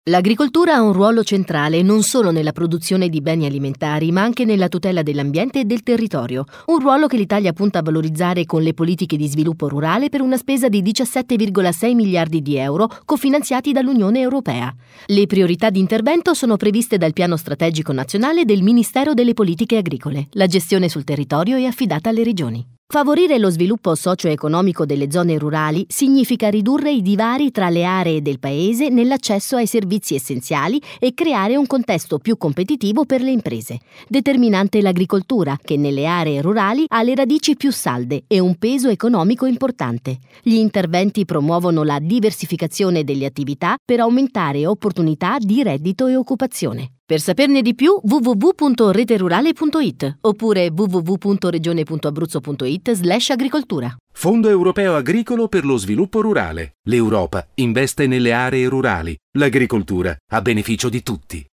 L'agricoltura ha un ruolo centrale non solo nella produzione di beni alimentari, ma anche nella tutela dell'ambiente e del territorio. Un ruolo che l'Italia punta a valorizzare con le politiche di sviluppo rurale per una spesa di 17,6 miliardi di euro cofinanziati dall'Unione Europea. Le priorità di intervento sono previste dal Piano Strategico Nazionale del Ministero delle Politiche Agricole. La gestione sul territorio è affidata alle regioni. Favorire lo sviluppo socio-economico delle zone rurali significa ridurre i divari tra le aree del paese nell'accesso ai servizi essenziali e creare un contesto più competitivo per le imprese. Determinante l'agricoltura, che nelle aree rurali ha le radici più salde e un peso economico importante. Gli interventi promuovono la diversificazione delle attività per aumentare opportunità di reddito e occupazione. Per saperne di più www.reterurale.it oppure www.regione.abruzzo.it/agricoltura. Fondo Europeo Agricolo per lo Sviluppo Rurale. L'Europa investe nelle aree rurali. L'agricoltura a beneficio di tutti.